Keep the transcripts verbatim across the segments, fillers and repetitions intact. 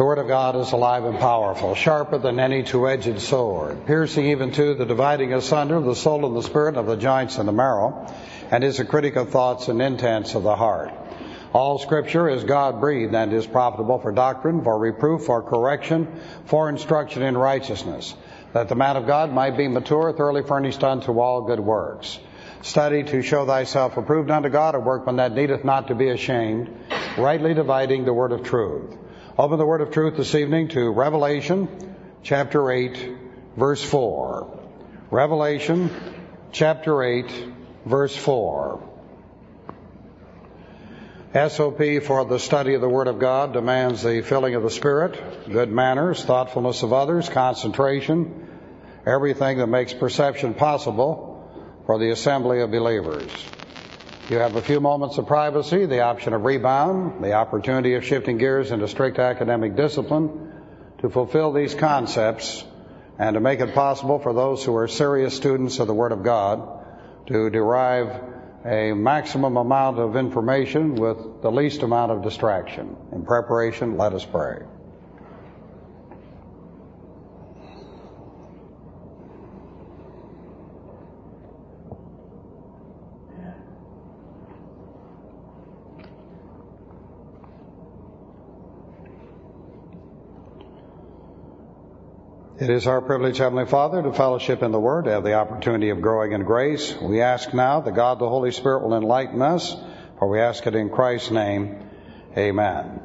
The Word of God is alive and powerful, sharper than any two-edged sword, piercing even to the dividing asunder of the soul and the spirit, of the joints and the marrow, and is a critic of thoughts and intents of the heart. All Scripture is God-breathed and is profitable for doctrine, for reproof, for correction, for instruction in righteousness, that the man of God might be mature, thoroughly furnished unto all good works. Study to show thyself approved unto God, a workman that needeth not to be ashamed, rightly dividing the word of truth. Open the word of truth this evening to Revelation chapter eight, verse four. Revelation chapter eight, verse four. S O P for the study of the Word of God demands the filling of the Spirit, good manners, thoughtfulness of others, concentration, everything that makes perception possible for the assembly of believers. You have a few moments of privacy, the option of rebound, the opportunity of shifting gears into strict academic discipline to fulfill these concepts and to make it possible for those who are serious students of the Word of God to derive a maximum amount of information with the least amount of distraction. In preparation, let us pray. It is our privilege, Heavenly Father, to fellowship in the Word, to have the opportunity of growing in grace. We ask now that God the Holy Spirit will enlighten us, for we ask it in Christ's name. Amen.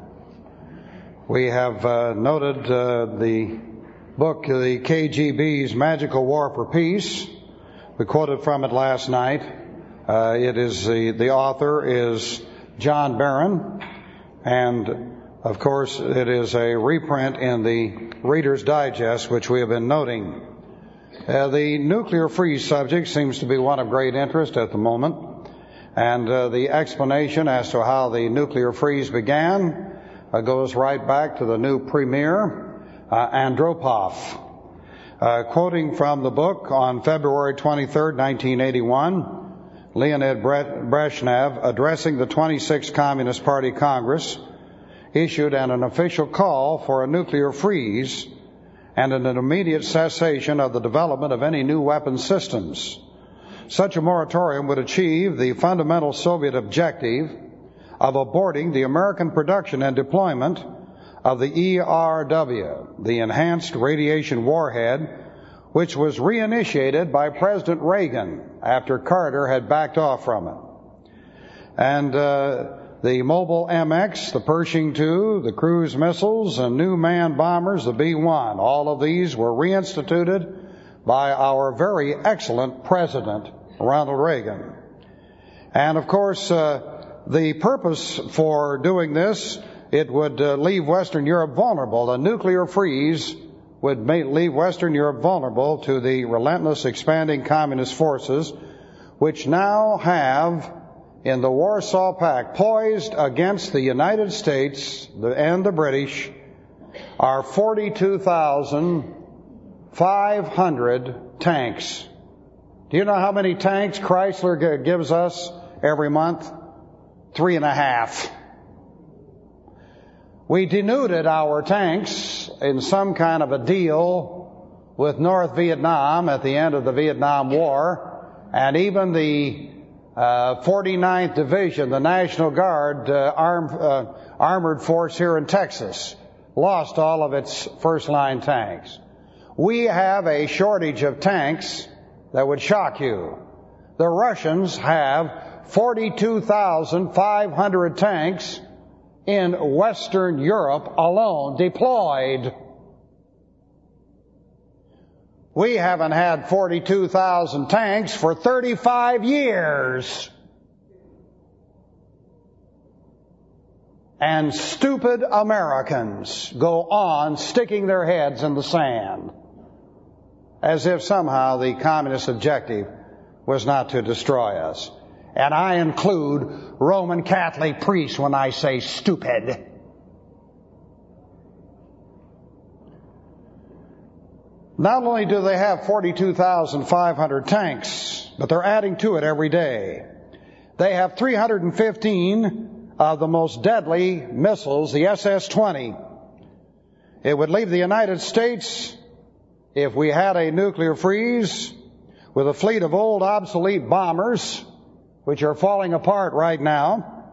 We have uh, noted uh, the book, the K G B's Magical War for Peace. We quoted from it last night. Uh, it is the, the author is John Barron, and of course, it is a reprint in the Reader's Digest, which we have been noting. Uh, the nuclear freeze subject seems to be one of great interest at the moment, and uh, the explanation as to how the nuclear freeze began uh, goes right back to the new premier, uh, Andropov. Uh, quoting from the book on February twenty-third, nineteen eighty-one, Leonid Brezhnev, addressing the twenty-sixth Communist Party Congress, issued an, an official call for a nuclear freeze and an immediate cessation of the development of any new weapon systems. Such a moratorium would achieve the fundamental Soviet objective of aborting the American production and deployment of the E R W, the Enhanced Radiation Warhead, which was reinitiated by President Reagan after Carter had backed off from it. And uh, the Mobile M X, the Pershing two, the cruise missiles, and new manned bombers, the B one. All of these were reinstituted by our very excellent President, Ronald Reagan. And of course, uh, the purpose for doing this, it would uh, leave Western Europe vulnerable. A nuclear freeze would make, leave Western Europe vulnerable to the relentless expanding communist forces, which now have in the Warsaw Pact, poised against the United States and the British, are forty-two thousand five hundred tanks. Do you know how many tanks Chrysler gives us every month? Three and a half. We denuded our tanks in some kind of a deal with North Vietnam at the end of the Vietnam War, and even the Uh, forty-ninth Division, the National Guard uh, armed, uh, armored force here in Texas, lost all of its first-line tanks. We have a shortage of tanks that would shock you. The Russians have forty-two thousand five hundred tanks in Western Europe alone deployed. We haven't had forty-two thousand tanks for thirty-five years. And stupid Americans go on sticking their heads in the sand as if somehow the communist objective was not to destroy us. And I include Roman Catholic priests when I say stupid. Not only do they have forty-two thousand five hundred tanks, but they're adding to it every day. They have three hundred fifteen of the most deadly missiles, the S S twenty. It would leave the United States, if we had a nuclear freeze, with a fleet of old obsolete bombers, which are falling apart right now.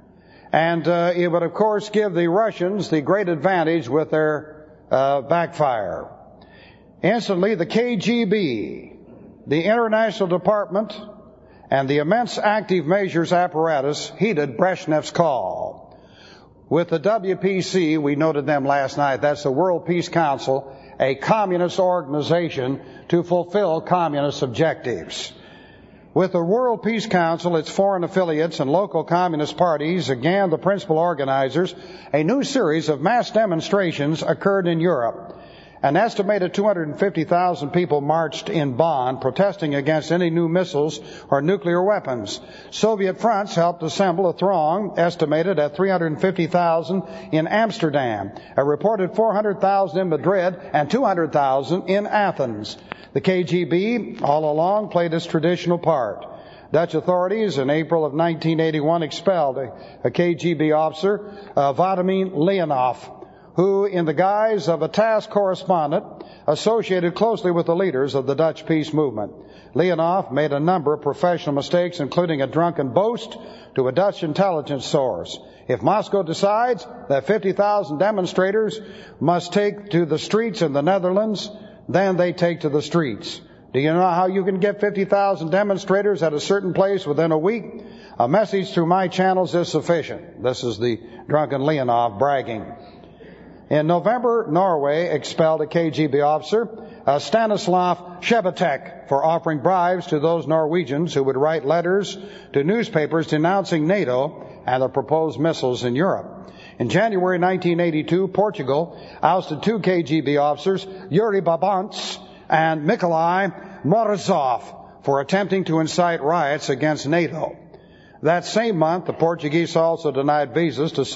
And uh, it would, of course, give the Russians the great advantage with their uh, backfire. Instantly, the K G B, the International Department, and the immense active measures apparatus heeded Brezhnev's call. With the W P C, we noted them last night, that's the World Peace Council, a communist organization to fulfill communist objectives. With the World Peace Council, its foreign affiliates, and local communist parties, again the principal organizers, a new series of mass demonstrations occurred in Europe. An estimated two hundred fifty thousand people marched in Bonn, protesting against any new missiles or nuclear weapons. Soviet fronts helped assemble a throng estimated at three hundred fifty thousand in Amsterdam, a reported four hundred thousand in Madrid, and two hundred thousand in Athens. The K G B all along played its traditional part. Dutch authorities in April of nineteen eighty-one expelled a, a K G B officer, uh, Vladimir Leonov, who, in the guise of a task correspondent, associated closely with the leaders of the Dutch peace movement. Leonov made a number of professional mistakes, including a drunken boast to a Dutch intelligence source. If Moscow decides that fifty thousand demonstrators must take to the streets in the Netherlands, then they take to the streets. Do you know how you can get fifty thousand demonstrators at a certain place within a week? A message through my channels is sufficient. This is the drunken Leonov bragging. In November, Norway expelled a K G B officer, uh, Stanislav Shebetek, for offering bribes to those Norwegians who would write letters to newspapers denouncing NATO and the proposed missiles in Europe. In January nineteen eighty-two, Portugal ousted two K G B officers, Yuri Babants and Mikolaj Morozov, for attempting to incite riots against NATO. That same month, the Portuguese also denied visas to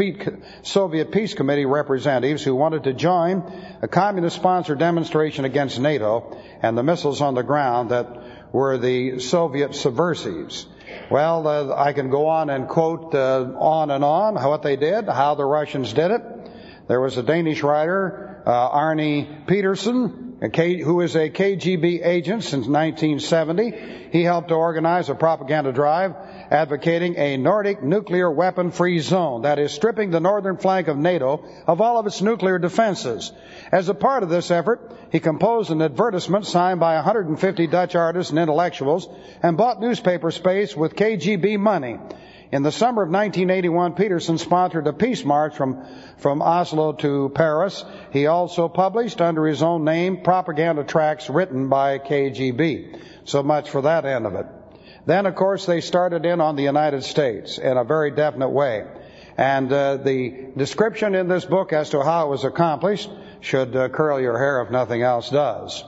Soviet Peace Committee representatives who wanted to join a communist-sponsored demonstration against NATO and the missiles on the ground that were the Soviet subversives. Well, uh, I can go on and quote uh, on and on what they did, how the Russians did it. There was a Danish writer, uh, Arne Peterson, a K, who is a K G B agent since nineteen seventy. He helped to organize a propaganda drive advocating a Nordic nuclear weapon-free zone, that is, stripping the northern flank of NATO of all of its nuclear defenses. As a part of this effort, he composed an advertisement signed by one hundred fifty Dutch artists and intellectuals and bought newspaper space with K G B money. In the summer of nineteen eighty-one, Peterson sponsored a peace march from, from Oslo to Paris. He also published, under his own name, propaganda tracts written by K G B. So much for that end of it. Then, of course, they started in on the United States in a very definite way. And uh, the description in this book as to how it was accomplished should uh, curl your hair if nothing else does.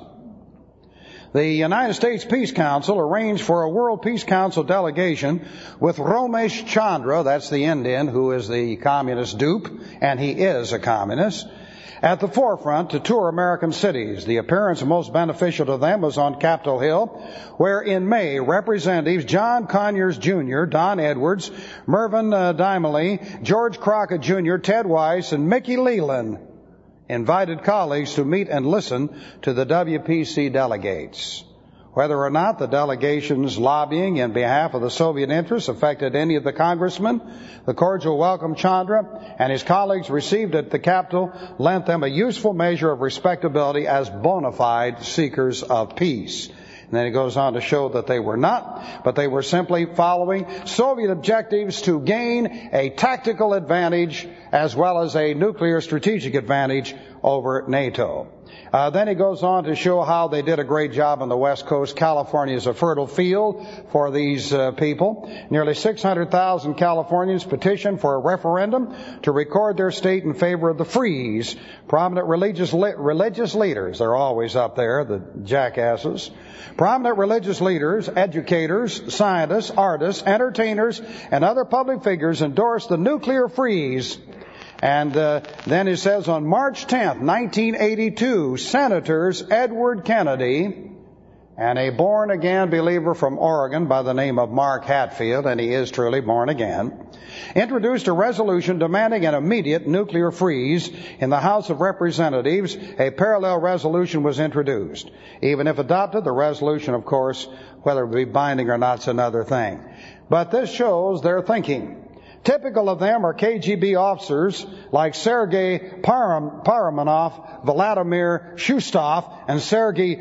The United States Peace Council arranged for a World Peace Council delegation with Ramesh Chandra, that's the Indian who is the communist dupe, and he is a communist, at the forefront to tour American cities. The appearance most beneficial to them was on Capitol Hill, where in May, Representatives John Conyers Junior, Don Edwards, Mervyn uh, Dimely, George Crockett Junior, Ted Weiss, and Mickey Leland invited colleagues to meet and listen to the W P C delegates. Whether or not the delegation's lobbying in behalf of the Soviet interests affected any of the congressmen, the cordial welcome Chandra and his colleagues received at the Capitol lent them a useful measure of respectability as bona fide seekers of peace. And then he goes on to show that they were not, but they were simply following Soviet objectives to gain a tactical advantage as well as a nuclear strategic advantage over NATO. Uh, then he goes on to show how they did a great job on the West Coast. California is a fertile field for these uh, people. Nearly six hundred thousand Californians petitioned for a referendum to record their state in favor of the freeze. Prominent religious li- religious leaders, they're always up there, the jackasses. Prominent religious leaders, educators, scientists, artists, entertainers, and other public figures endorsed the nuclear freeze. And uh, then it says on March tenth, nineteen eighty-two, Senators Edward Kennedy and a born-again believer from Oregon by the name of Mark Hatfield, and he is truly born again, introduced a resolution demanding an immediate nuclear freeze. In the House of Representatives, a parallel resolution was introduced. Even if adopted, the resolution, of course, whether it be binding or not, is another thing. But this shows their thinking. Typical of them are K G B officers like Sergei Paramanov, Vladimir Shustov, and Sergei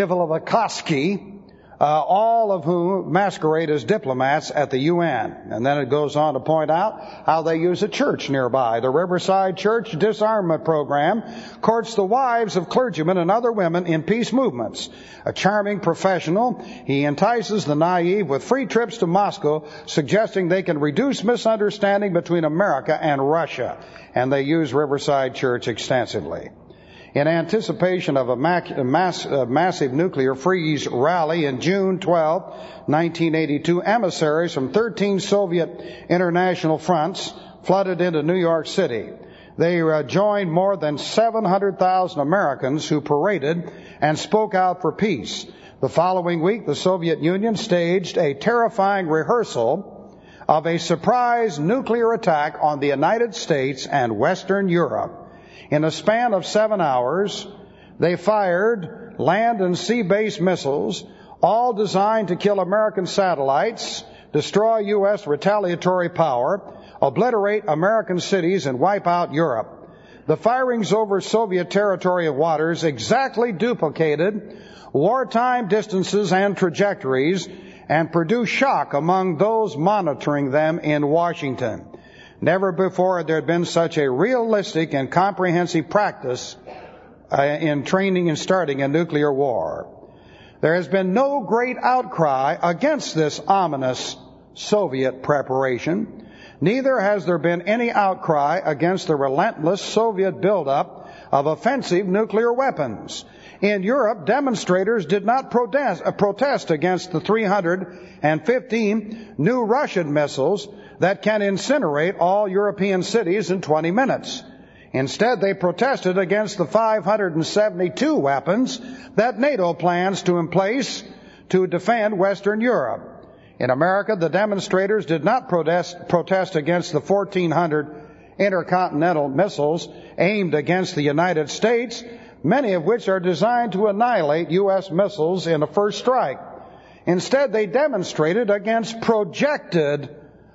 Divilovsky, uh, all of whom masquerade as diplomats at the U N. And then it goes on to point out how they use a church nearby. The Riverside Church Disarmament Program courts the wives of clergymen and other women in peace movements. A charming professional, he entices the naive with free trips to Moscow, suggesting they can reduce misunderstanding between America and Russia. And they use Riverside Church extensively. In anticipation of a mass, uh, massive nuclear freeze rally in June twelfth, nineteen eighty-two, emissaries from thirteen Soviet international fronts flooded into New York City. They uh, joined more than seven hundred thousand Americans who paraded and spoke out for peace. The following week, the Soviet Union staged a terrifying rehearsal of a surprise nuclear attack on the United States and Western Europe. In a span of seven hours, they fired land and sea-based missiles, all designed to kill American satellites, destroy U S retaliatory power, obliterate American cities, and wipe out Europe. The firings over Soviet territorial waters exactly duplicated wartime distances and trajectories and produced shock among those monitoring them in Washington. Never before had there been such a realistic and comprehensive practice uh, in training and starting a nuclear war. There has been no great outcry against this ominous Soviet preparation. Neither has there been any outcry against the relentless Soviet buildup of offensive nuclear weapons. In Europe, demonstrators did not protest, uh, protest against the three hundred fifteen new Russian missiles that can incinerate all European cities in twenty minutes. Instead, they protested against the five hundred seventy-two weapons that NATO plans to emplace to defend Western Europe. In America, the demonstrators did not protest, protest against the fourteen hundred intercontinental missiles aimed against the United States, many of which are designed to annihilate U S missiles in a first strike. Instead, they demonstrated against projected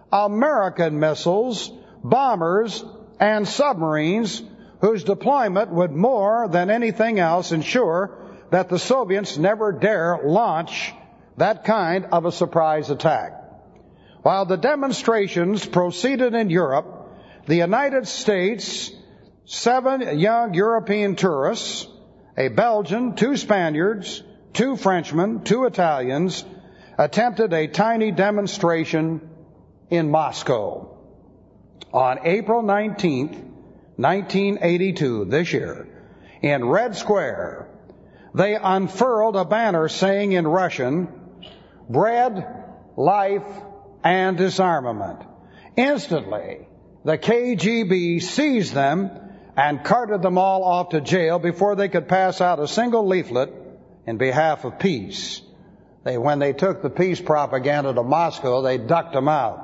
American missiles, bombers, and submarines whose deployment would more than anything else ensure that the Soviets never dare launch that kind of a surprise attack. While the demonstrations proceeded in Europe, the United States, seven young European tourists, a Belgian, two Spaniards, two Frenchmen, two Italians, attempted a tiny demonstration in Moscow. On April nineteenth, nineteen eighty-two, this year, in Red Square, they unfurled a banner saying in Russian, "Bread, life, and disarmament." Instantly, the K G B seized them and carted them all off to jail before they could pass out a single leaflet in behalf of peace. They, when they took the peace propaganda to Moscow, they ducked them out.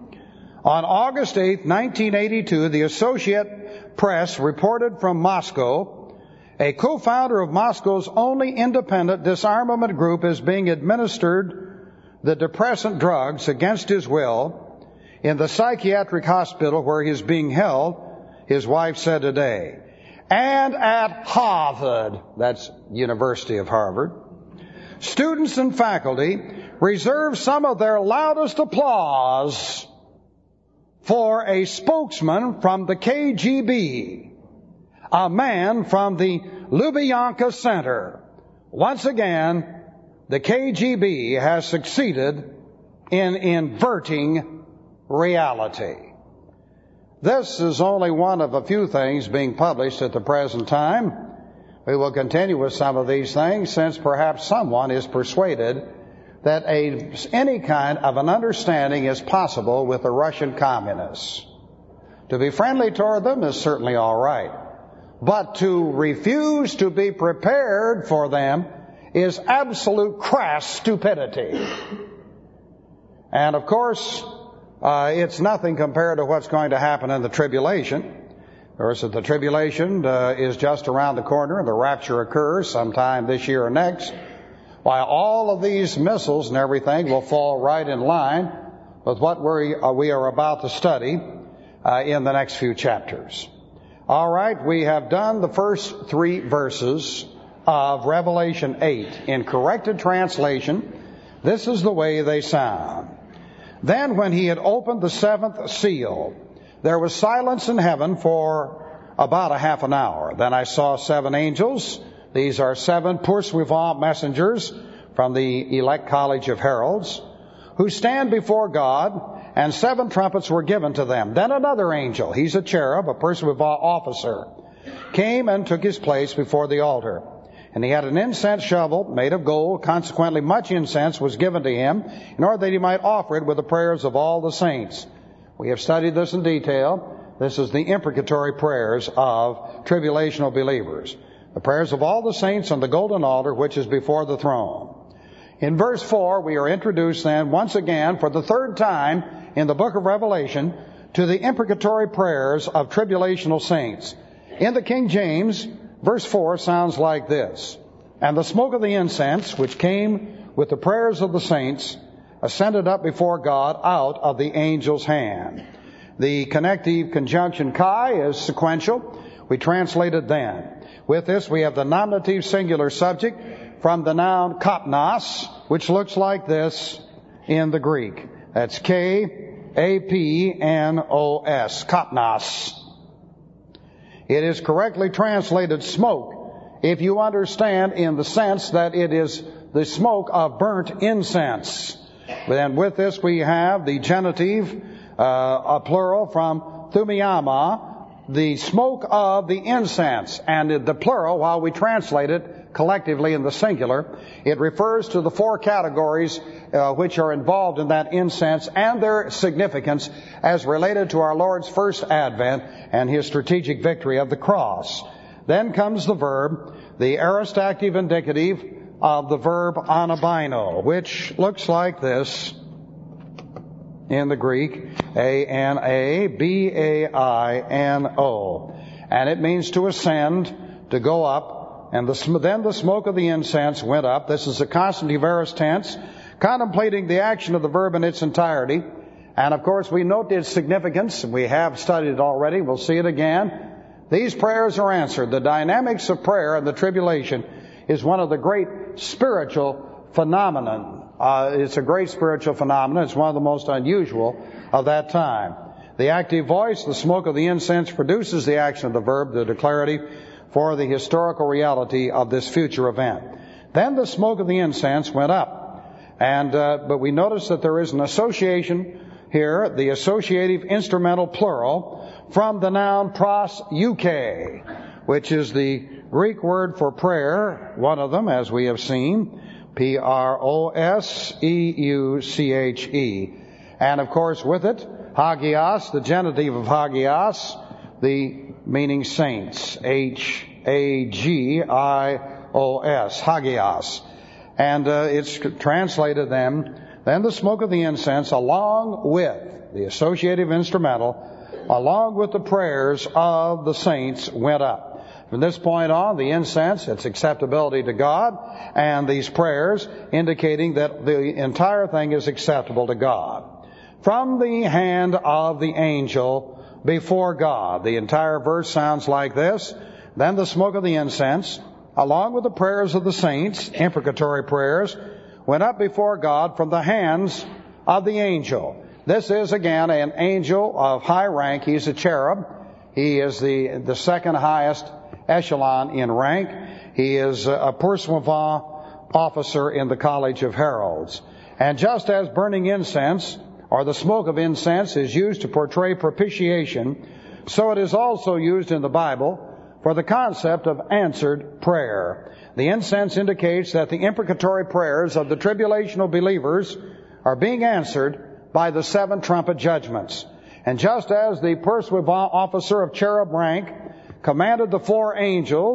On August eighth, nineteen eighty-two, the Associated Press reported from Moscow, a co-founder of Moscow's only independent disarmament group is being administered the depressant drugs against his will in the psychiatric hospital where he is being held, his wife said today. And at Harvard, that's University of Harvard, students and faculty reserve some of their loudest applause for a spokesman from the K G B, a man from the Lubyanka Center. Once again, the K G B has succeeded in inverting reality. This is only one of a few things being published at the present time. We will continue with some of these things since perhaps someone is persuaded that a, any kind of an understanding is possible with the Russian communists. To be friendly toward them is certainly all right, but to refuse to be prepared for them is absolute crass stupidity. And of course, uh, it's nothing compared to what's going to happen in the tribulation. Of course, the tribulation uh, is just around the corner. The rapture occurs sometime this year or next. While all of these missiles and everything will fall right in line with what we uh, we are about to study uh, in the next few chapters. All right, we have done the first three verses of Revelation eight. In corrected translation, this is the way they sound. Then when he had opened the seventh seal, there was silence in heaven for about a half an hour. Then I saw seven angels. These are seven poursuivants messengers from the elect college of heralds, who stand before God, and seven trumpets were given to them. Then another angel, he's a cherub, a poursuivant officer, came and took his place before the altar. And he had an incense shovel made of gold. Consequently, much incense was given to him in order that he might offer it with the prayers of all the saints. We have studied this in detail. This is the imprecatory prayers of tribulational believers. The prayers of all the saints on the golden altar which is before the throne. In verse four, we are introduced then once again for the third time in the book of Revelation to the imprecatory prayers of tribulational saints. In the King James, verse four sounds like this. And the smoke of the incense, which came with the prayers of the saints, ascended up before God out of the angel's hand. The connective conjunction kai is sequential. We translate it then. With this, we have the nominative singular subject from the noun kapnos, which looks like this in the Greek. That's K A P N O S, kapnos. It is correctly translated smoke if you understand in the sense that it is the smoke of burnt incense. And with this we have the genitive, uh, a plural from thumiama, the smoke of the incense. And the plural, while we translate it collectively in the singular, it refers to the four categories uh, which are involved in that incense and their significance as related to our Lord's first advent and his strategic victory of the cross. Then comes the verb, the aorist active indicative of the verb anabino, which looks like this in the Greek, A N A B A I N O. And it means to ascend, to go up, and the, then the smoke of the incense went up. This is a constitutive aorist tense, contemplating the action of the verb in its entirety. And of course, we note its significance. We have studied it already. We'll see it again. These prayers are answered. The dynamics of prayer in the tribulation is one of the great spiritual phenomenon. Uh, it's a great spiritual phenomenon. It's one of the most unusual of that time. The active voice, the smoke of the incense, produces the action of the verb, the declarative, for the historical reality of this future event. Then the smoke of the incense went up. And uh, but we notice that there is an association here, the associative instrumental plural, from the noun pros-euche, which is the Greek word for prayer, one of them, as we have seen, P R O S E U C H E. And of course with it, hagios, the genitive of hagios, the meaning saints, H A G I O S, hagios. And uh, it's translated then, then the smoke of the incense along with the associative instrumental, along with the prayers of the saints went up. From this point on, the incense, its acceptability to God, and these prayers indicating that the entire thing is acceptable to God. From the hand of the angel before God. The entire verse sounds like this. Then the smoke of the incense, along with the prayers of the saints, imprecatory prayers, went up before God from the hands of the angel. This is again an angel of high rank. He's a cherub. He is the, the second highest echelon in rank. He is a poursuivant officer in the College of Heralds. And just as burning incense, or the smoke of incense, is used to portray propitiation, so it is also used in the Bible for the concept of answered prayer. The incense indicates that the imprecatory prayers of the tribulational believers are being answered by the seven trumpet judgments. And just as the poursuivant officer of cherub rank commanded the four angels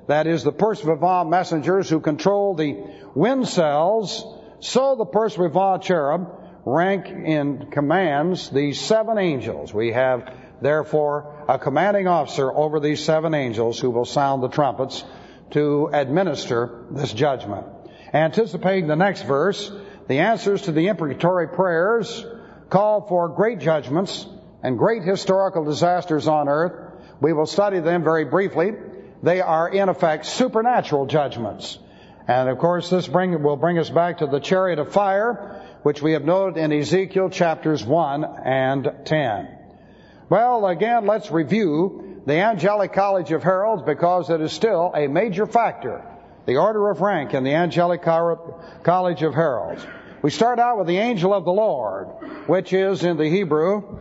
that is, the pursuivant messengers who control the wind cells, so the pursuivant cherub rank in commands these seven angels. We have, therefore, a commanding officer over these seven angels who will sound the trumpets to administer this judgment. Anticipating the next verse, the answers to the imprecatory prayers call for great judgments and great historical disasters on earth. We will study them very briefly. They are, in effect, supernatural judgments. And, of course, this bring, will bring us back to the chariot of fire, which we have noted in Ezekiel chapters one and ten. Well, again, let's review the Angelic College of Heralds, because it is still a major factor, the order of rank in the Angelic College of Heralds. We start out with the angel of the Lord, which is in the Hebrew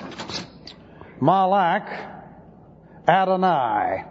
Malach Adonai.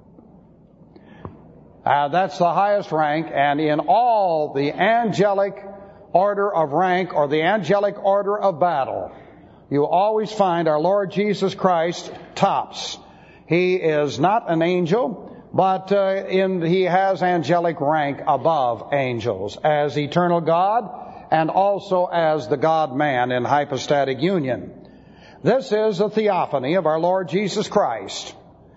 Uh, that's the highest rank, and in all the angelic order of rank, or the angelic order of battle, you always find our Lord Jesus Christ tops. He is not an angel, but uh, in, he has angelic rank above angels as eternal God and also as the God-man in hypostatic union. This is a theophany of our Lord Jesus Christ.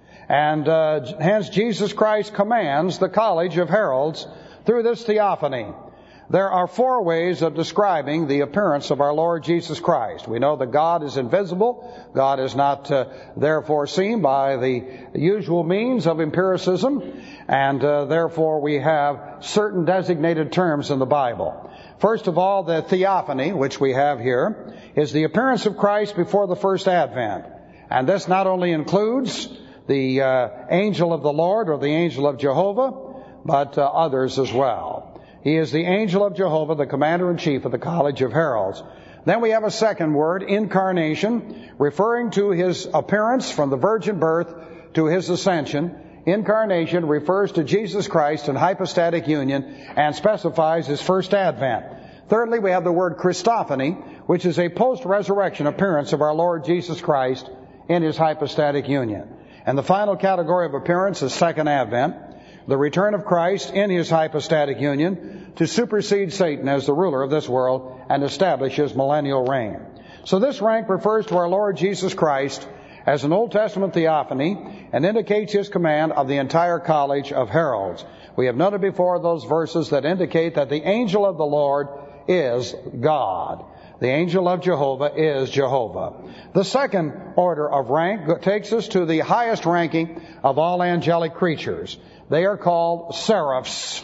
And uh, hence Jesus Christ commands the College of Heralds through this theophany. There are four ways of describing the appearance of our Lord Jesus Christ. We know that God is invisible. God is not uh, therefore seen by the usual means of empiricism. And uh, therefore we have certain designated terms in the Bible. First of all, the theophany, which we have here, is the appearance of Christ before the first advent. And this not only includes the uh, angel of the Lord or the angel of Jehovah, but uh, others as well. He is the angel of Jehovah, the commander-in-chief of the College of Heralds. Then we have a second word, incarnation, referring to his appearance from the virgin birth to his ascension. Incarnation refers to Jesus Christ in hypostatic union and specifies his first advent. Thirdly, we have the word Christophany, which is a post-resurrection appearance of our Lord Jesus Christ in his hypostatic union. And the final category of appearance is second advent, the return of Christ in his hypostatic union to supersede Satan as the ruler of this world and establish his millennial reign. So this rank refers to our Lord Jesus Christ as an Old Testament theophany and indicates his command of the entire College of Heralds. We have noted before those verses that indicate that the angel of the Lord is God. The angel of Jehovah is Jehovah. The second order of rank takes us to the highest ranking of all angelic creatures. They are called seraphs.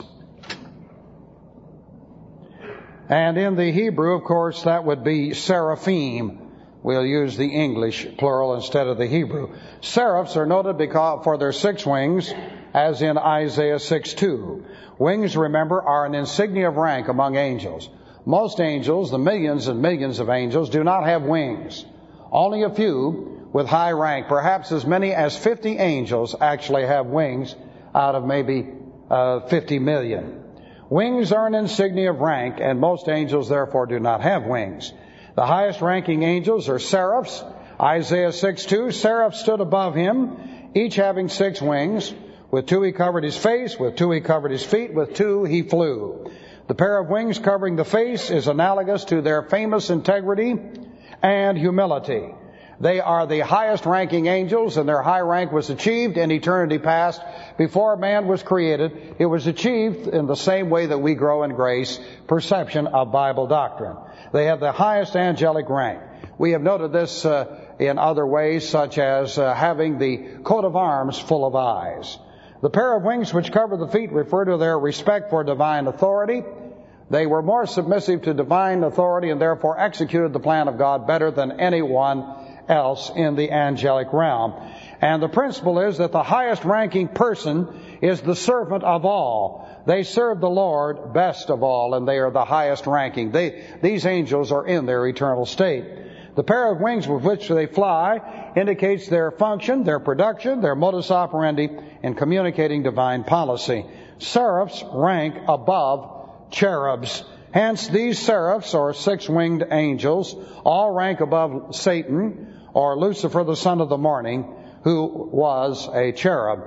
And in the Hebrew, of course, that would be seraphim. We'll use the English plural instead of the Hebrew. Seraphs are noted because for their six wings, as in Isaiah six two. Wings, remember, are an insignia of rank among angels. Most angels, the millions and millions of angels, do not have wings. Only a few with high rank, perhaps as many as fifty angels actually have wings out of maybe uh, fifty million. Wings are an insignia of rank, and most angels therefore do not have wings. The highest ranking angels are seraphs. Isaiah six two, seraphs stood above him, each having six wings. With two he covered his face, with two he covered his feet, with two he flew. The pair of wings covering the face is analogous to their famous integrity and humility. They are the highest ranking angels, and their high rank was achieved in eternity past. Before man was created, it was achieved in the same way that we grow in grace, perception of Bible doctrine. They have the highest angelic rank. We have noted this uh, in other ways, such as uh, having the coat of arms full of eyes. The pair of wings which cover the feet refer to their respect for divine authority. They were more submissive to divine authority and therefore executed the plan of God better than anyone else in the angelic realm. And the principle is that the highest ranking person is the servant of all. They serve the Lord best of all, and they are the highest ranking. They, these angels are in their eternal state. The pair of wings with which they fly indicates their function, their production, their modus operandi in communicating divine policy. Seraphs rank above cherubs. Hence, these seraphs, or six-winged angels, all rank above Satan, or Lucifer, the son of the morning, who was a cherub.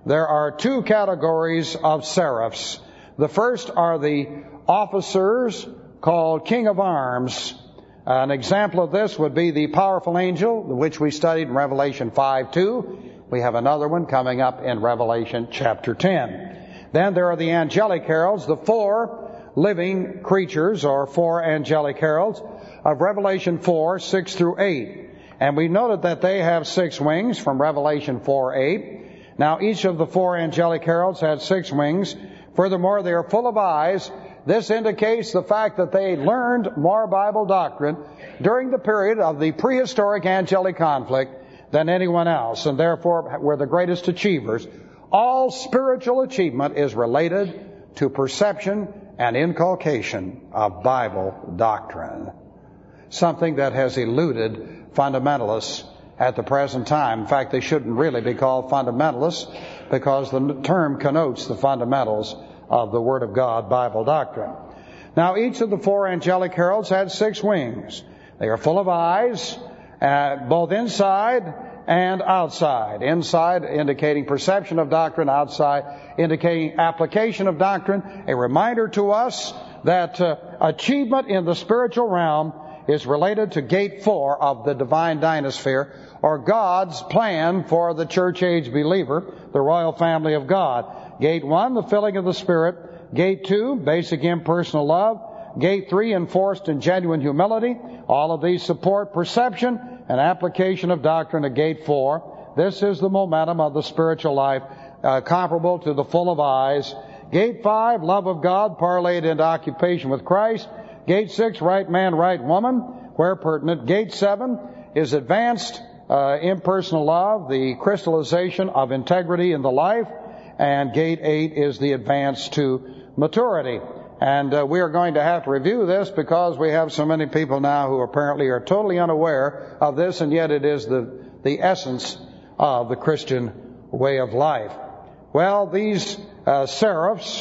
there are two categories of seraphs. The first are the officers called King of Arms. An example of this would be the powerful angel, which we studied in Revelation five two. We have another one coming up in Revelation chapter ten. Then there are the angelic heralds, the four living creatures, or four angelic heralds, of Revelation four, six through eight. And we noted that they have six wings from Revelation four, eight. Now each of the four angelic heralds had six wings. Furthermore, they are full of eyes. This indicates the fact that they learned more Bible doctrine during the period of the prehistoric angelic conflict than anyone else, and therefore were the greatest achievers. All spiritual achievement is related to perception and inculcation of Bible doctrine, something that has eluded fundamentalists at the present time. In fact, they shouldn't really be called fundamentalists, because the term connotes the fundamentals of the Word of God, Bible doctrine. Now, each of the four angelic heralds had six wings. They are full of eyes, uh, both inside and outside. Inside indicating perception of doctrine, outside indicating application of doctrine. A reminder to us that uh, achievement in the spiritual realm is related to gate four of the divine dynasphere, or God's plan for the church age believer, the royal family of God. Gate one, the filling of the Spirit. Gate two, basic impersonal love. Gate three, enforced and genuine humility. All of these support perception and application of doctrine at gate four. This is the momentum of the spiritual life, uh, comparable to the full of eyes. Gate five, love of God parlayed into occupation with Christ. Gate six, right man, right woman, where pertinent. Gate seven is advanced uh, impersonal love, the crystallization of integrity in the life. And gate eight is the advance to maturity. And uh, we are going to have to review this, because we have so many people now who apparently are totally unaware of this, and yet it is the, the essence of the Christian way of life. Well, these uh, seraphs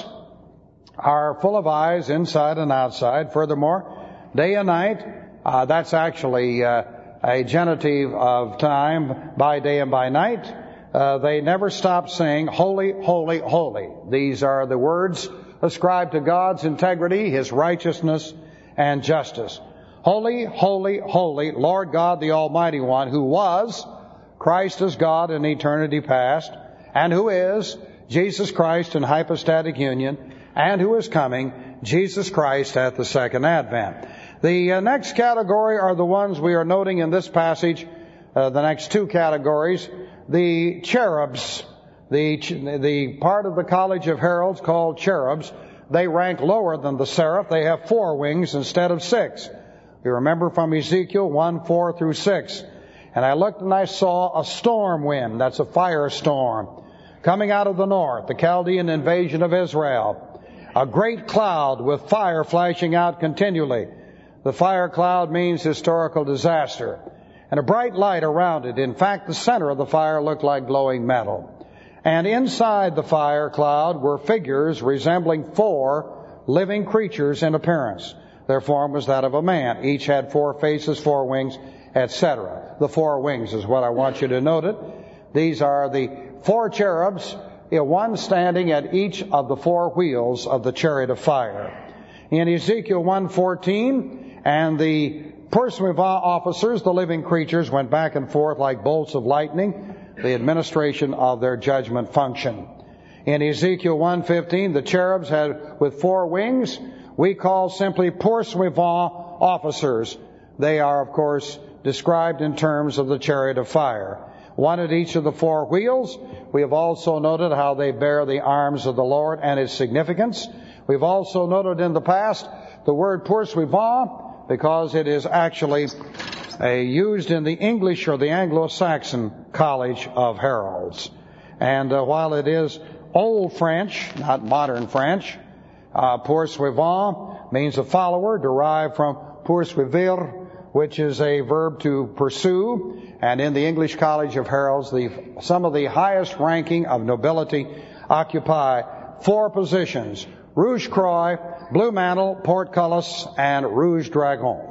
are full of eyes inside and outside. Furthermore, day and night, uh, that's actually uh, a genitive of time, by day and by night. Uh, they never stop saying, holy, holy, holy. These are the words ascribed to God's integrity, His righteousness, and justice. Holy, holy, holy, Lord God the Almighty One, who was Christ as God in eternity past, and who is Jesus Christ in hypostatic union, and who is coming, Jesus Christ at the second advent. The uh, next category are the ones we are noting in this passage, uh, the next two categories. The cherubs, the the part of the College of Heralds called cherubs, they rank lower than the seraph. They have four wings instead of six. You remember from Ezekiel one, four through six. And I looked and I saw a storm wind, that's a firestorm, coming out of the north, the Chaldean invasion of Israel. A great cloud with fire flashing out continually. The fire cloud means historical disaster. And a bright light around it. In fact, the center of the fire looked like glowing metal. And inside the fire cloud were figures resembling four living creatures in appearance. Their form was that of a man. Each had four faces, four wings, et cetera. The four wings is what I want you to note it. These are the four cherubs, one standing at each of the four wheels of the chariot of fire. In Ezekiel one fourteen, and the Pursuivant officers, the living creatures, went back and forth like bolts of lightning, the administration of their judgment function. In Ezekiel one fifteen, the cherubs had with four wings, we call simply Pursuivant officers. They are, of course, described in terms of the chariot of fire. One at each of the four wheels. We have also noted how they bear the arms of the Lord and its significance. We've also noted in the past the word Pursuivant, because it is actually uh, used in the English or the Anglo-Saxon College of Heralds. And uh, while it is Old French, not modern French, uh, poursuivant means a follower, derived from poursuivre, which is a verb to pursue. And in the English College of Heralds, the, some of the highest ranking of nobility occupy four positions: Rouge Croix, Blue Mantle, Portcullis, and Rouge Dragon.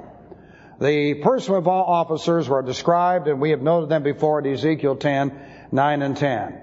The Pursuivant officers were described, and we have noted them before at Ezekiel ten, nine and ten.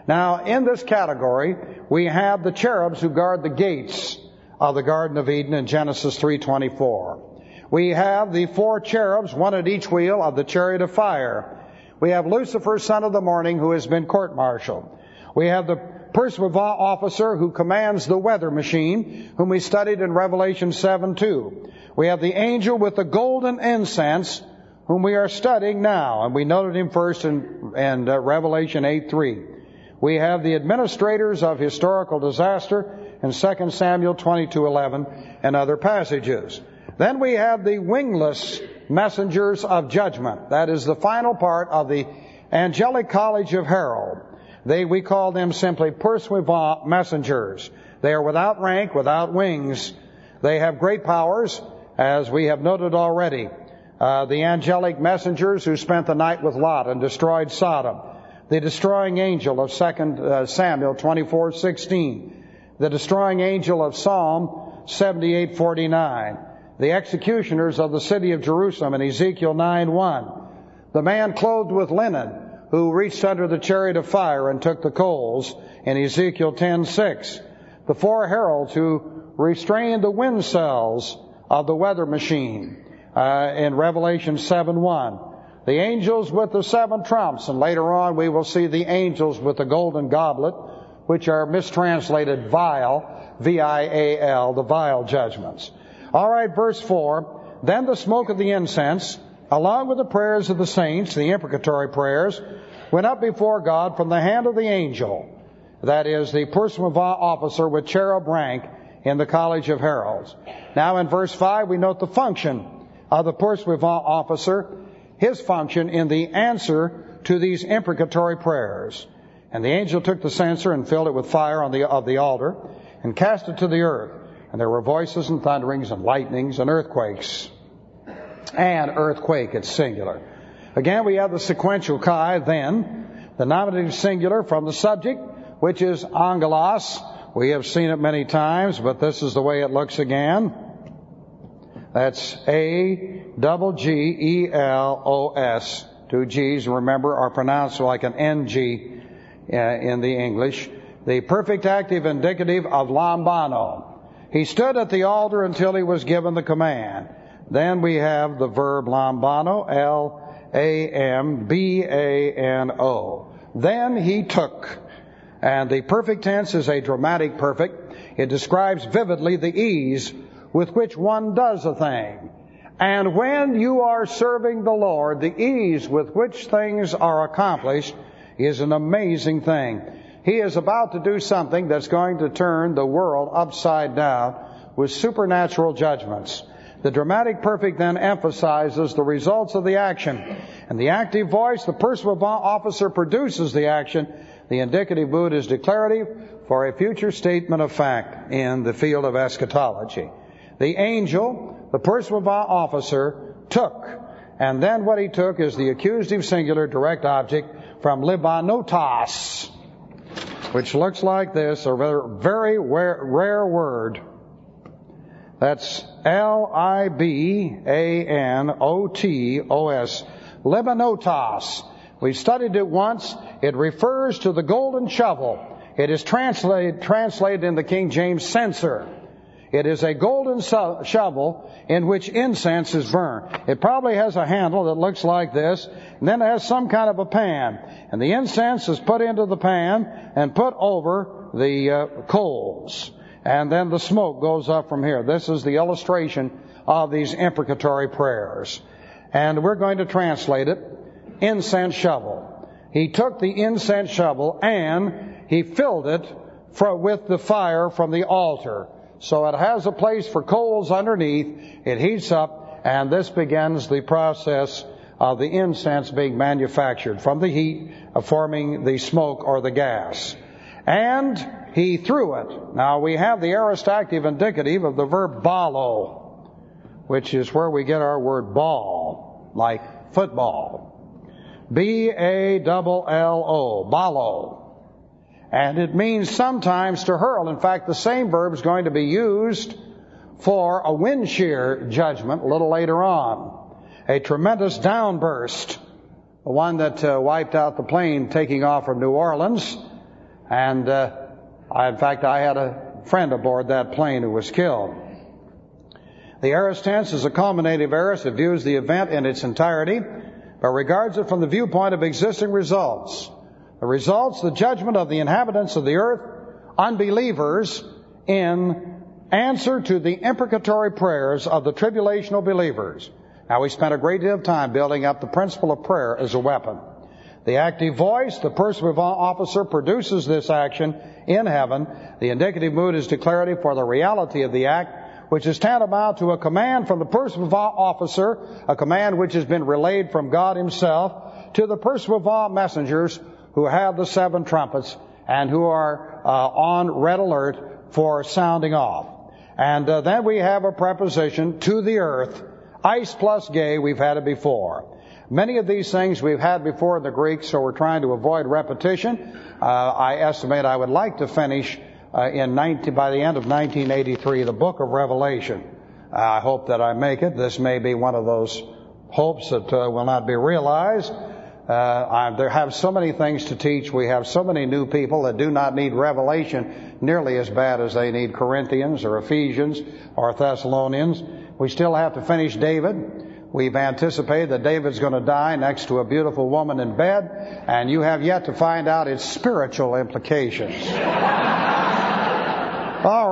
Now, in this category, we have the cherubs who guard the gates of the Garden of Eden in Genesis three twenty-four. We have the four cherubs, one at each wheel of the chariot of fire. We have Lucifer, son of the morning, who has been court-martialed. We have the pursuivant officer who commands the weather machine, whom we studied in Revelation seven two. We have the angel with the golden incense, whom we are studying now, and we noted him first in, in uh, Revelation eight three. We have the administrators of historical disaster in Second Samuel twenty-two eleven and other passages. Then we have the wingless messengers of judgment. That is the final part of the angelic college of herald. They, we call them simply pursuivant messengers. They are without rank, without wings. They have great powers, as we have noted already. Uh, the angelic messengers who spent the night with Lot and destroyed Sodom. The destroying angel of Second Samuel twenty-four sixteen. The destroying angel of Psalm seventy-eight forty-nine. The executioners of the city of Jerusalem in Ezekiel nine one. The man clothed with linen who reached under the chariot of fire and took the coals in Ezekiel ten six. The four heralds who restrained the wind cells of the weather machine uh, in Revelation seven one. The angels with the seven trumps, and later on we will see the angels with the golden goblet, which are mistranslated vial, V I A L, the vial judgments. All right, verse four. Then the smoke of the incense, along with the prayers of the saints, the imprecatory prayers, went up before God from the hand of the angel, that is, the pursuivant officer with cherub rank in the college of heralds. Now in verse five we note the function of the pursuivant officer, his function in the answer to these imprecatory prayers. And the angel took the censer and filled it with fire on the, of the altar and cast it to the earth. And there were voices and thunderings and lightnings and earthquakes. And earthquake, it's singular. Again, we have the sequential chi, then, the nominative singular from the subject, which is angelos. We have seen it many times, but this is the way it looks again. That's A double G E L O S. Two G's, remember, are pronounced like an N G uh, in the English. The perfect active indicative of lambano. He stood at the altar until he was given the command. Then we have the verb lambano, L A M B A N O. Then he took. And the perfect tense is a dramatic perfect. It describes vividly the ease with which one does a thing. And when you are serving the Lord, the ease with which things are accomplished is an amazing thing. He is about to do something that's going to turn the world upside down with supernatural judgments. The dramatic perfect then emphasizes the results of the action. And the active voice, the pursuivant officer, produces the action. The indicative mood is declarative for a future statement of fact in the field of eschatology. The angel, the pursuivant officer, took. And then what he took is the accusative singular direct object from libanotas, which looks like this, a very rare, rare word. That's L I B A N O T O S, libanotas. We studied it once. It refers to the golden shovel. It is translated, translated in the King James censer. It is a golden so- shovel in which incense is burned. It probably has a handle that looks like this, and then it has some kind of a pan. And the incense is put into the pan and put over the uh, coals. And then the smoke goes up from here. This is the illustration of these imprecatory prayers. And we're going to translate it, incense shovel. He took the incense shovel and he filled it for, with the fire from the altar. So it has a place for coals underneath. It heats up, and this begins the process of the incense being manufactured from the heat of forming the smoke or the gas. And he threw it. Now we have the aorist active indicative of the verb ballo, which is where we get our word ball, like football. B A L L O, ballo. And it means sometimes to hurl. In fact, the same verb is going to be used for a wind shear judgment a little later on. A tremendous downburst, the one that uh, wiped out the plane taking off from New Orleans. And uh, I, in fact, I had a friend aboard that plane who was killed. The aorist tense is a culminative aorist that views the event in its entirety, but regards it from the viewpoint of existing results. The results, the judgment of the inhabitants of the earth, unbelievers, in answer to the imprecatory prayers of the tribulational believers. Now, we spent a great deal of time building up the principle of prayer as a weapon. The active voice, the pursuivant officer, produces this action in heaven. The indicative mood is declarative for the reality of the act, which is tantamount to a command from the pursuivant officer, a command which has been relayed from God himself to the pursuivant messengers who have the seven trumpets and who are uh, on red alert for sounding off. And uh, then we have a preposition, to the earth. Ice plus gay, we've had it before. Many of these things we've had before in the Greek, so we're trying to avoid repetition. Uh, I estimate I would like to finish uh, in nineteen, by the end of nineteen eighty-three, the book of Revelation. Uh, I hope that I make it. This may be one of those hopes that uh, will not be realized. Uh, I there have so many things to teach. We have so many new people that do not need Revelation nearly as bad as they need Corinthians or Ephesians or Thessalonians. We still have to finish David. We've anticipated that David's going to die next to a beautiful woman in bed, and you have yet to find out its spiritual implications. All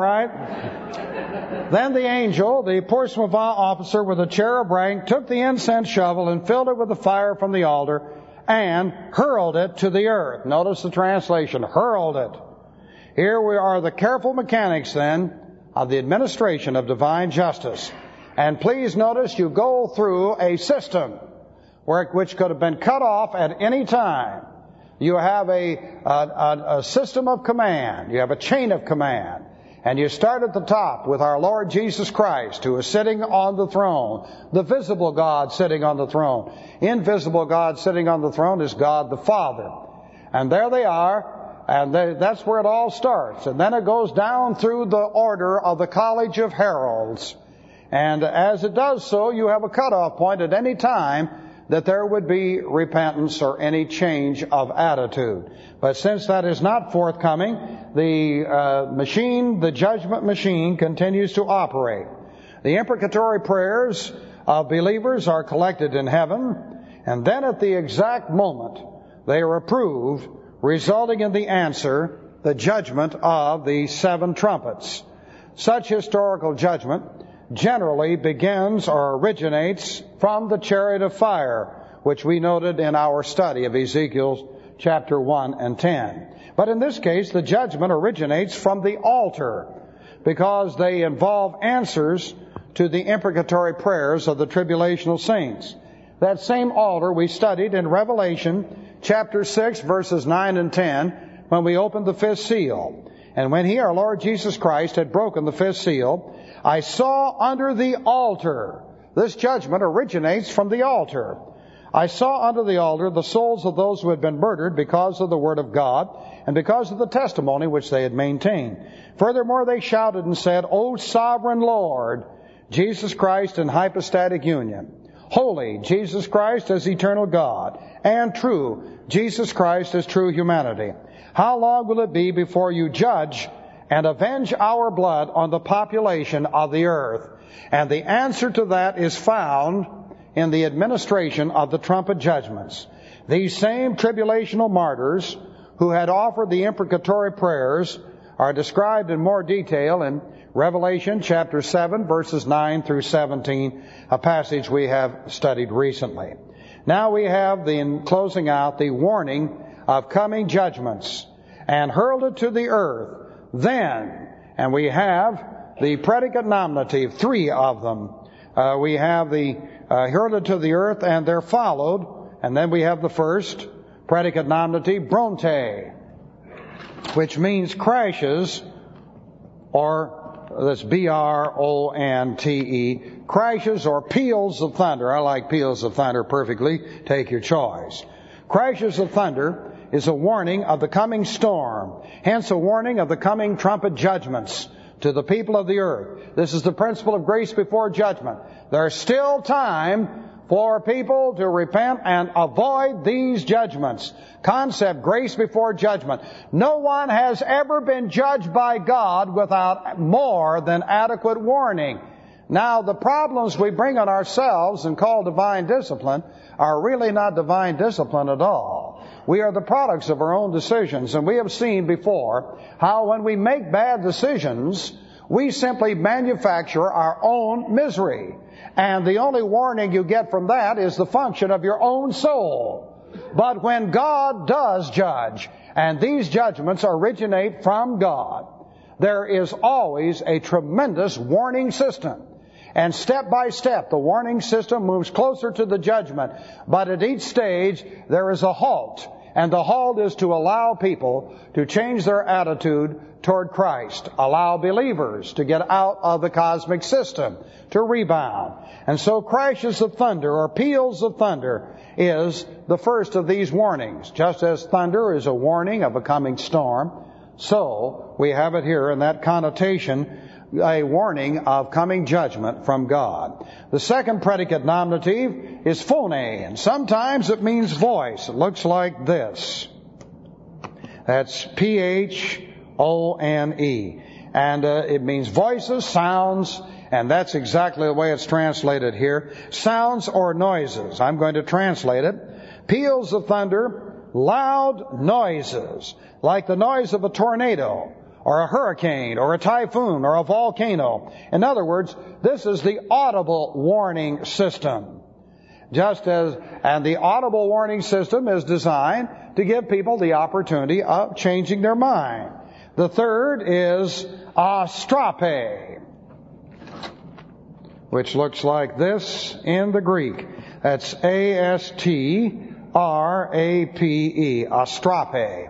right. Then the angel, the pursuivant officer with a cherub rank, took the incense shovel and filled it with the fire from the altar and hurled it to the earth. Notice the translation, hurled it. Here we are, the careful mechanics then of the administration of divine justice. And please notice you go through a system where, which could have been cut off at any time. You have a, a, a system of command. You have a chain of command. And you start at the top with our Lord Jesus Christ, who is sitting on the throne. The visible God sitting on the throne. Invisible God sitting on the throne is God the Father. And there they are. And they, that's where it all starts. And then it goes down through the order of the College of Heralds. And as it does so, you have a cutoff point at any time that there would be repentance or any change of attitude. But since that is not forthcoming, the uh, machine, the judgment machine, continues to operate. The imprecatory prayers of believers are collected in heaven, and then at the exact moment they are approved, resulting in the answer, the judgment of the seven trumpets. Such historical judgment generally begins or originates from the chariot of fire, which we noted in our study of Ezekiel chapter one and ten. But in this case, the judgment originates from the altar, because they involve answers to the imprecatory prayers of the tribulational saints. That same altar we studied in Revelation chapter six, verses nine and ten, when we opened the fifth seal. And when he, our Lord Jesus Christ, had broken the fifth seal, I saw under the altar, this judgment originates from the altar. I saw under the altar the souls of those who had been murdered because of the word of God and because of the testimony which they had maintained. Furthermore, they shouted and said, O sovereign Lord, Jesus Christ in hypostatic union, holy Jesus Christ as eternal God, and true Jesus Christ as true humanity, how long will it be before you judge and avenge our blood on the population of the earth? And the answer to that is found in the administration of the trumpet judgments. These same tribulational martyrs who had offered the imprecatory prayers are described in more detail in Revelation chapter seven, verses nine through seventeen, a passage we have studied recently. Now we have, the, in closing out, the warning of coming judgments, and hurled it to the earth. Then, and we have the predicate nominative, three of them. Uh, we have the uh, hurled it to the earth, and there followed, and then we have the first predicate nominative, bronte, which means crashes, or that's B R O N T E, crashes or peals of thunder. I like peals of thunder perfectly. Take your choice. Crashes of thunder is a warning of the coming storm, hence a warning of the coming trumpet judgments to the people of the earth. This is the principle of grace before judgment. There's still time for people to repent and avoid these judgments. Concept, grace before judgment. No one has ever been judged by God without more than adequate warning. Now, the problems we bring on ourselves and call divine discipline are really not divine discipline at all. We are the products of our own decisions, and we have seen before how when we make bad decisions, we simply manufacture our own misery. And the only warning you get from that is the function of your own soul. But when God does judge, and these judgments originate from God, there is always a tremendous warning system. And step by step, the warning system moves closer to the judgment. But at each stage, there is a halt. And the halt is to allow people to change their attitude toward Christ. Allow believers to get out of the cosmic system, to rebound. And so crashes of thunder or peals of thunder is the first of these warnings. Just as thunder is a warning of a coming storm, so we have it here in that connotation, a warning of coming judgment from God. The second predicate nominative is phone, and sometimes it means voice. It looks like this. That's P H O N E. And uh, it means voices, sounds, and that's exactly the way it's translated here. Sounds or noises. I'm going to translate it. Peals of thunder, loud noises, like the noise of a tornado, or a hurricane, or a typhoon, or a volcano. In other words, this is the audible warning system. Just as, and the audible warning system is designed to give people the opportunity of changing their mind. The third is astrape, which looks like this in the Greek. That's A S T R A P E, astrape.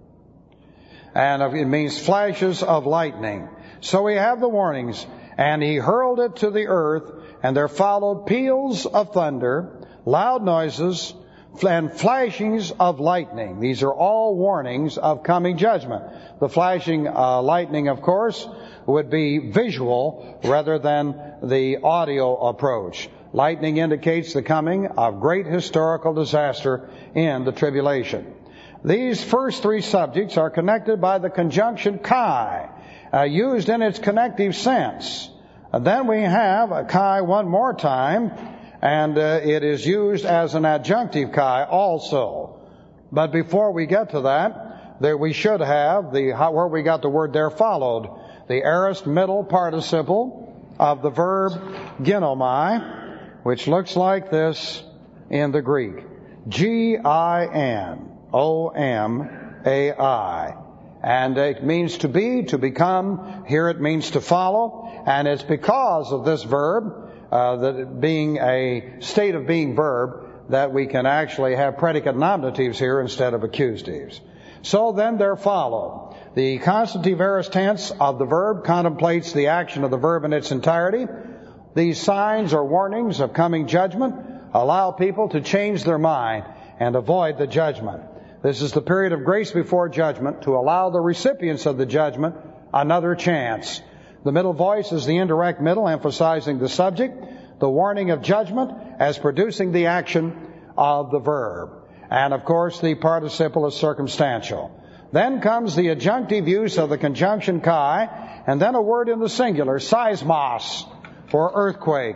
And it means flashes of lightning. So we have the warnings. And he hurled it to the earth, and there followed peals of thunder, loud noises, and flashings of lightning. These are all warnings of coming judgment. The flashing uh, lightning, of course, would be visual rather than the audio approach. Lightning indicates the coming of great historical disaster in the tribulation. These first three subjects are connected by the conjunction kai, uh, used in its connective sense. And then we have a kai one more time, and uh, it is used as an adjunctive kai also. But before we get to that, there we should have the how, where we got the word there followed, the aorist middle participle of the verb ginomai, which looks like this in the Greek. G I N O M A I. And it means to be, to become. Here it means to follow. And it's because of this verb, uh, that it being a state of being verb, that we can actually have predicate nominatives here instead of accusatives. So then there follow. The constantive aorist tense of the verb contemplates the action of the verb in its entirety. These signs or warnings of coming judgment allow people to change their mind and avoid the judgment. This is the period of grace before judgment to allow the recipients of the judgment another chance. The middle voice is the indirect middle, emphasizing the subject, the warning of judgment as producing the action of the verb. And of course, the participle is circumstantial. Then comes the adjunctive use of the conjunction kai, and then a word in the singular, seismos, for earthquake.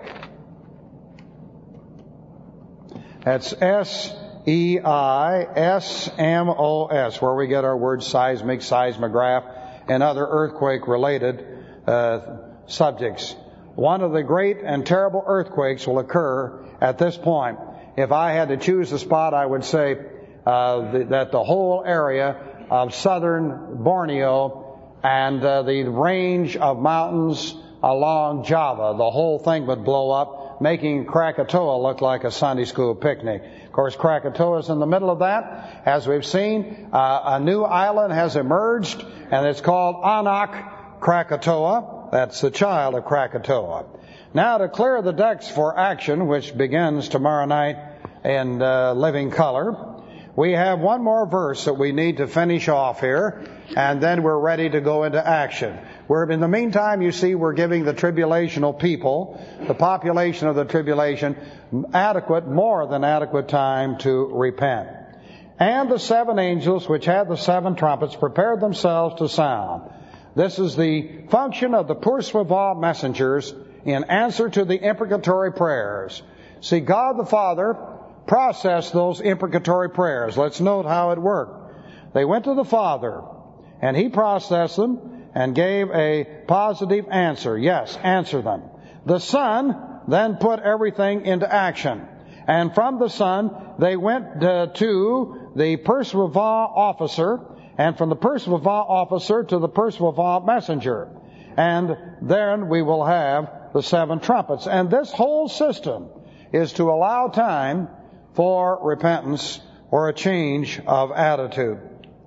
That's S E I S M O S, where we get our words seismic, seismograph, and other earthquake-related uh, subjects. One of the great and terrible earthquakes will occur at this point. If I had to choose a spot, I would say uh, the, that the whole area of southern Borneo and uh, the range of mountains along Java, the whole thing would blow up, making Krakatoa look like a Sunday school picnic. Of course, Krakatoa is in the middle of that. As we've seen, uh, a new island has emerged, and it's called Anak Krakatoa. That's the child of Krakatoa. Now, to clear the decks for action, which begins tomorrow night in uh, living color, We have one more verse that we need to finish off here, and then we're ready to go into action. We're, in the meantime, you see, we're giving the tribulational people, the population of the tribulation, adequate, more than adequate time to repent. And the seven angels which had the seven trumpets prepared themselves to sound. This is the function of the Poursuivant messengers in answer to the imprecatory prayers. See, God the Father processed those imprecatory prayers. Let's note how it worked. They went to the Father, and He processed them and gave a positive answer. Yes, answer them. The Son then put everything into action. And from the Son, they went uh, to the Poursuivant officer, and from the Poursuivant officer to the Poursuivant messenger. And then we will have the seven trumpets. And this whole system is to allow time for repentance or a change of attitude.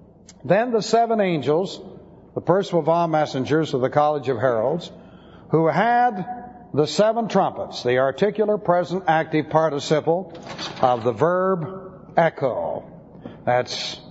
Then the seven angels, the Poursuivant messengers of the College of Heralds, who had the seven trumpets, the articular present active participle of the verb echo. That's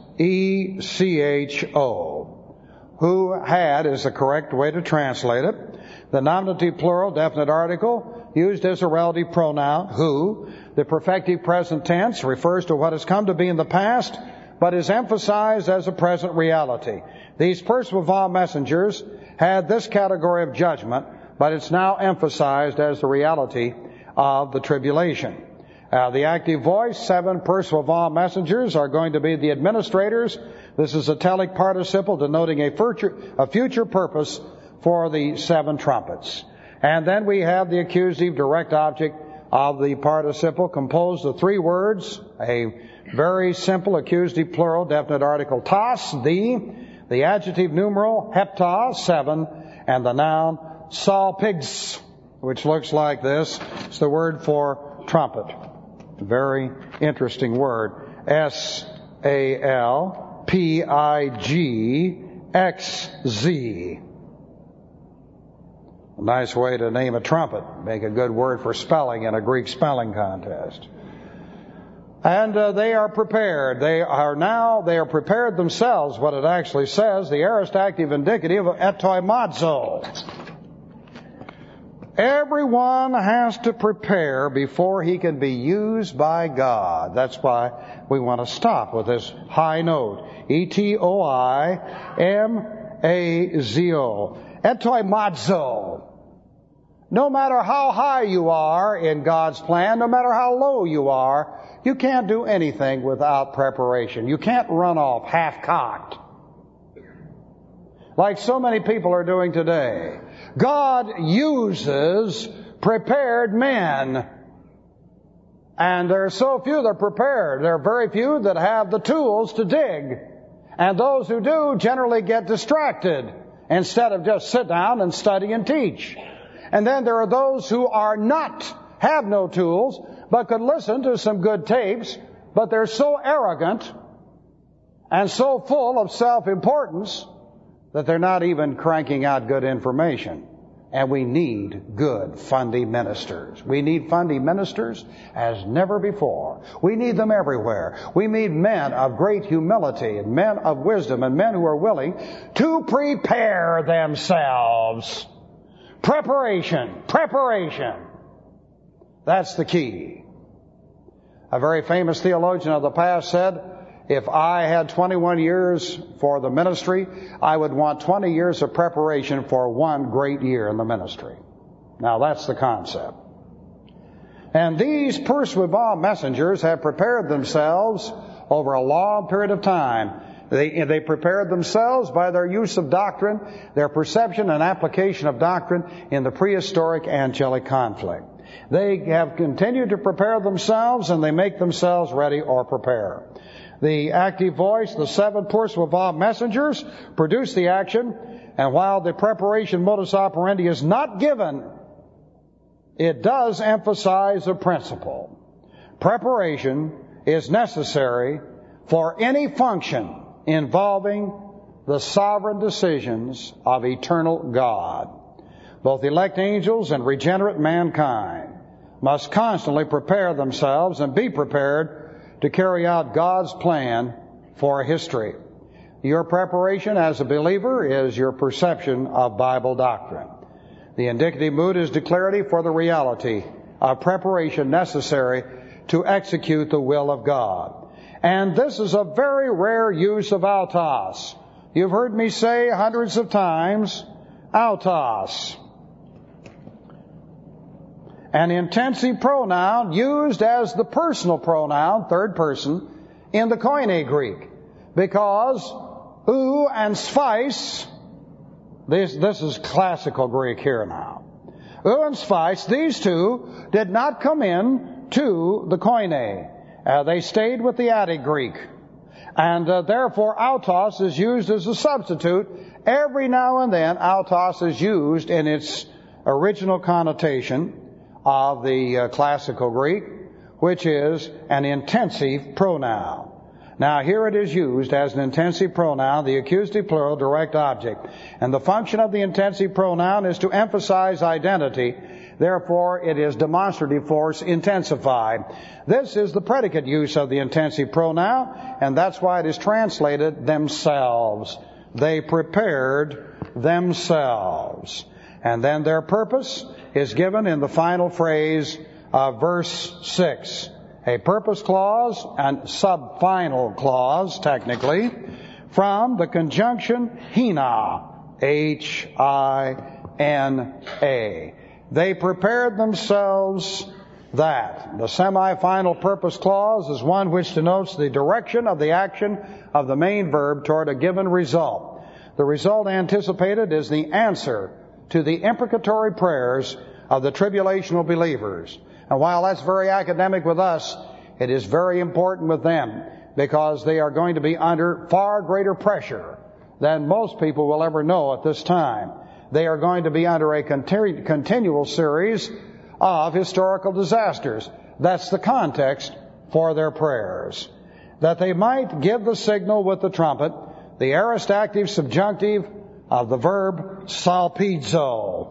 E C H O. Who had is the correct way to translate it. The nominative plural definite article used as a relative pronoun, who. The perfective present tense refers to what has come to be in the past, but is emphasized as a present reality. These Poursuivant messengers had this category of judgment, but it's now emphasized as the reality of the tribulation. Uh, the active voice, seven Poursuivant messengers, are going to be the administrators. This is a telic participle denoting a future, a future purpose for the seven trumpets. And then we have the accusative direct object of the participle composed of three words, a very simple accusative plural definite article tas, the, the adjective numeral hepta, seven, and the noun salpigs, which looks like this. It's the word for trumpet. A very interesting word. S A L P I G X Z. A nice way to name a trumpet. Make a good word for spelling in a Greek spelling contest. And uh, they are prepared. They are now, they are prepared themselves, what it actually says, the aorist active indicative of etoimazo. Everyone has to prepare before he can be used by God. That's why we want to stop with this high note. E T O I M A Z O. Etoimazo. No matter how high you are in God's plan, no matter how low you are, you can't do anything without preparation. You can't run off half-cocked, like so many people are doing today. God uses prepared men. And there are so few that are prepared. There are very few that have the tools to dig. And those who do generally get distracted instead of just sit down and study and teach. And then there are those who are not, have no tools, but could listen to some good tapes, but they're so arrogant and so full of self-importance that they're not even cranking out good information. And we need good Fundy ministers. We need Fundy ministers as never before. We need them everywhere. We need men of great humility and men of wisdom and men who are willing to prepare themselves. Preparation, preparation. That's the key. A very famous theologian of the past said, if I had twenty-one years for the ministry, I would want twenty years of preparation for one great year in the ministry. Now that's the concept. And these Poursuivant messengers have prepared themselves over a long period of time. They, they prepared themselves by their use of doctrine, their perception and application of doctrine in the prehistoric angelic conflict. They have continued to prepare themselves, and they make themselves ready or prepare. The active voice, the seven Poursuivant messengers, produce the action, and while the preparation modus operandi is not given, it does emphasize a principle. Preparation is necessary for any function involving the sovereign decisions of eternal God. Both elect angels and regenerate mankind must constantly prepare themselves and be prepared to carry out God's plan for history. Your preparation as a believer is your perception of Bible doctrine. The indicative mood is declarative for the reality of preparation necessary to execute the will of God. And this is a very rare use of autos. You've heard me say hundreds of times, autos. An intensive pronoun used as the personal pronoun, third person, in the Koine Greek. Because ou and sphice, this, this is classical Greek here now. Ou and sphice, these two did not come in to the Koine. Uh, they stayed with the Attic Greek. And uh, therefore, autos is used as a substitute. Every now and then, autos is used in its original connotation of the uh, classical Greek, which is an intensive pronoun. Now, here it is used as an intensive pronoun, the accusative plural direct object. And the function of the intensive pronoun is to emphasize identity. Therefore, it is demonstrative force intensified. This is the predicate use of the intensive pronoun, and that's why it is translated themselves. They prepared themselves. And then their purpose is given in the final phrase of verse six. A purpose clause and sub-final clause, technically, from the conjunction hina, H I N A. They prepared themselves that. The semi-final purpose clause is one which denotes the direction of the action of the main verb toward a given result. The result anticipated is the answer to the imprecatory prayers of the tribulational believers. And while that's very academic with us, it is very important with them, because they are going to be under far greater pressure than most people will ever know at this time. They are going to be under a continu- continual series of historical disasters. That's the context for their prayers. That they might give the signal with the trumpet, the aorist active subjunctive of the verb salpizo.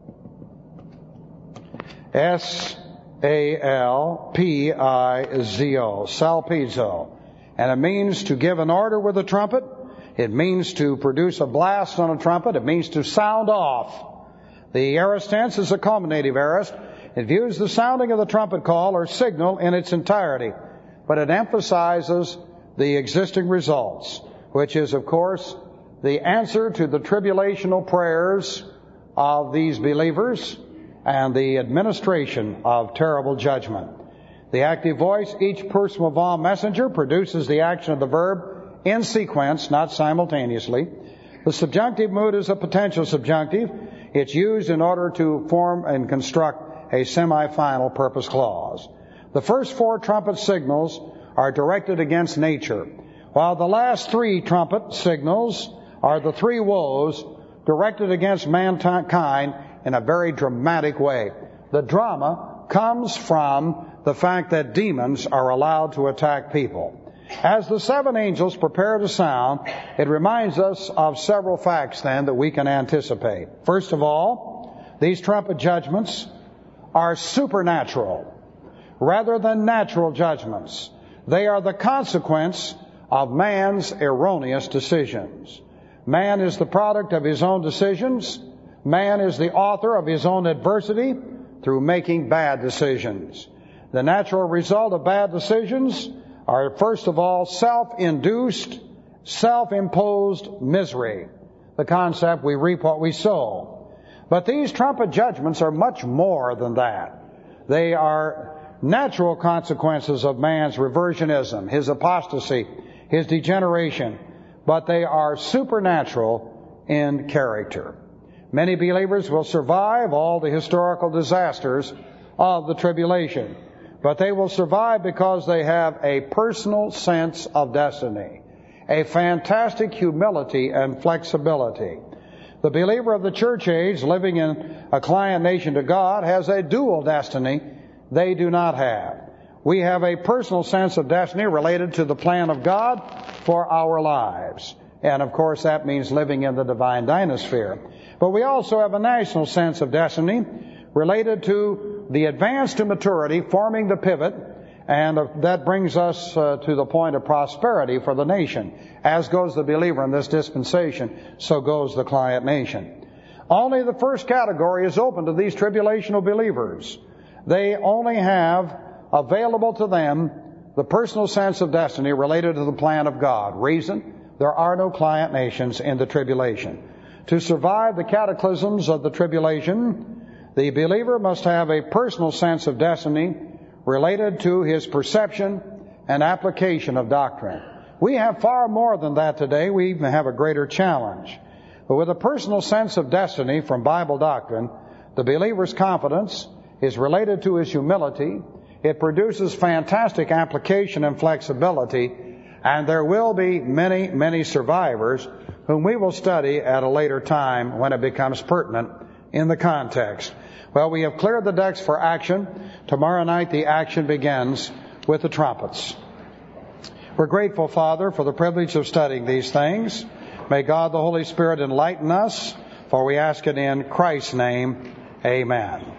S A L P I Z O, salpizo. And it means to give an order with a trumpet. It means to produce a blast on a trumpet. It means to sound off. The aorist tense is a culminative aorist. It views the sounding of the trumpet call or signal in its entirety, but it emphasizes the existing results, which is, of course, the answer to the tribulational prayers of these believers and the administration of terrible judgment. The active voice, each personal vowel messenger, produces the action of the verb in sequence, not simultaneously. The subjunctive mood is a potential subjunctive. It's used in order to form and construct a semi-final purpose clause. The first four trumpet signals are directed against nature, while the last three trumpet signals are the three woes directed against mankind in a very dramatic way. The drama comes from the fact that demons are allowed to attack people. As the seven angels prepare to sound, it reminds us of several facts then that we can anticipate. First of all, these trumpet judgments are supernatural rather than natural judgments. They are the consequence of man's erroneous decisions. Man is the product of his own decisions. Man is the author of his own adversity through making bad decisions. The natural result of bad decisions are, first of all, self-induced, self-imposed misery. The concept, we reap what we sow. But these trumpet judgments are much more than that. They are natural consequences of man's reversionism, his apostasy, his degeneration, but they are supernatural in character. Many believers will survive all the historical disasters of the tribulation, but they will survive because they have a personal sense of destiny, a fantastic humility and flexibility. The believer of the church age living in a client nation to God has a dual destiny they do not have. We have a personal sense of destiny related to the plan of God for our lives. And of course that means living in the divine dynasphere. But we also have a national sense of destiny related to the advance to maturity, forming the pivot And that brings us uh, to the point of prosperity for the nation. As goes the believer in this dispensation, so goes the client nation. Only the first category is open to these tribulational believers. They only have available to them the personal sense of destiny related to the plan of God. Reason? There are no client nations in the tribulation. To survive the cataclysms of the tribulation, the believer must have a personal sense of destiny related to his perception and application of doctrine. We have far more than that today. We even have a greater challenge. But with a personal sense of destiny from Bible doctrine, the believer's confidence is related to his humility. It produces fantastic application and flexibility, and there will be many, many survivors whom we will study at a later time when it becomes pertinent in the context. Well, we have cleared the decks for action. Tomorrow night the action begins with the trumpets. We're grateful, Father, for the privilege of studying these things. May God the Holy Spirit enlighten us, for we ask it in Christ's name. Amen.